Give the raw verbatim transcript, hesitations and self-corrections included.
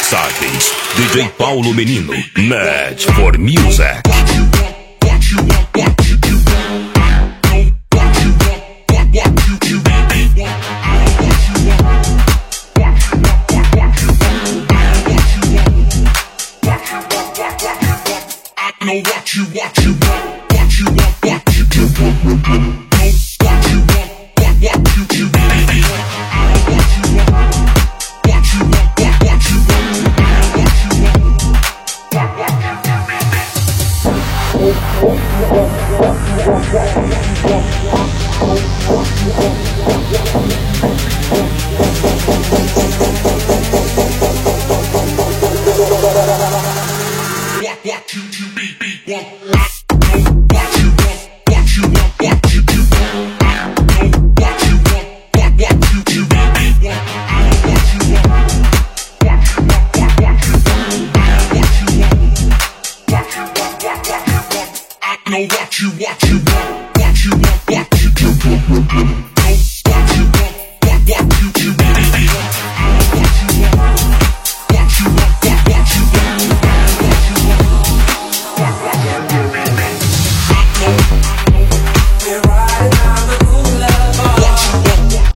remixagens. D J Paulo Menino, Mad for Music. Know what you what you want, what you want, what you do. Know what you want, what what you do. What you want, what you want, what you want, what you know what you what you want, what you want, what you do.